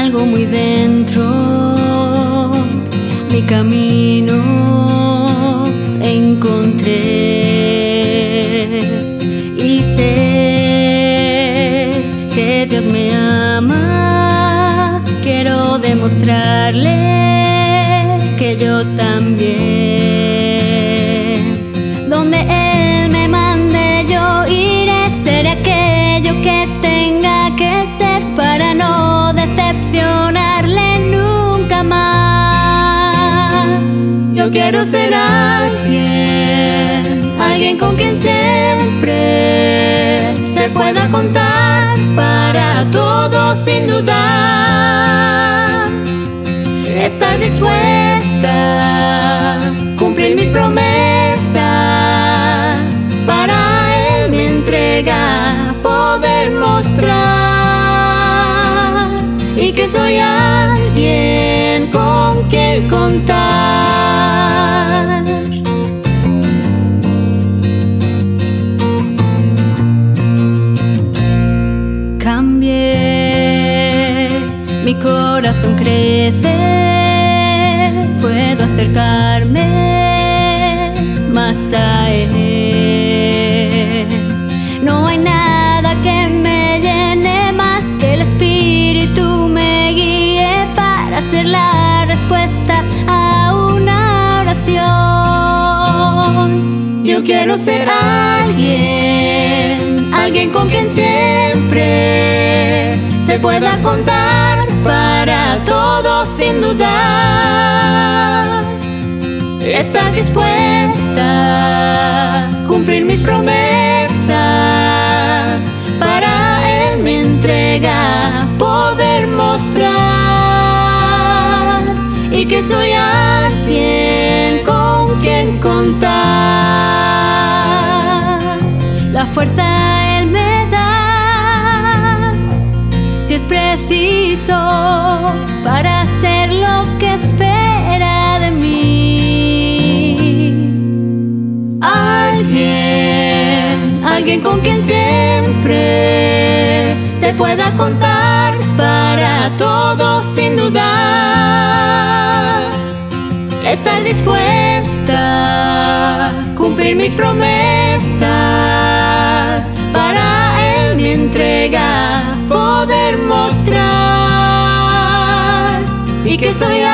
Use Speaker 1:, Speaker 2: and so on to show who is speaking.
Speaker 1: algo muy dentro, mi camino encontré y sé que Dios me ama. Quiero demostrarle que yo también. Donde Él me mande yo iré, seré aquello que tenga que ser para no decepcionarle nunca más. Yo quiero ser alguien con quien siempre se pueda contar para todo sin dudar. Estar dispuesta a cumplir mis promesas, para Él mi entrega poder mostrar, y que soy alguien con quien contar. Cambié, mi corazón crece, puedo acercarme más a Él. No hay nada que me llene más que el Espíritu me guíe para ser la respuesta a una oración. Yo quiero ser alguien con quien siempre se pueda contar para todo sin dudar. Estar dispuesta a cumplir mis promesas, para Él mi entrega poder mostrar, y que soy alguien con quien contar. La fuerza Él me da, si es preciso, para hacer lo que espera de mí. Alguien con quien siempre se pueda contar para todo sin dudar. Estar dispuesta a cumplir mis promesas, para Él mi entrega poder mostrar, y que soy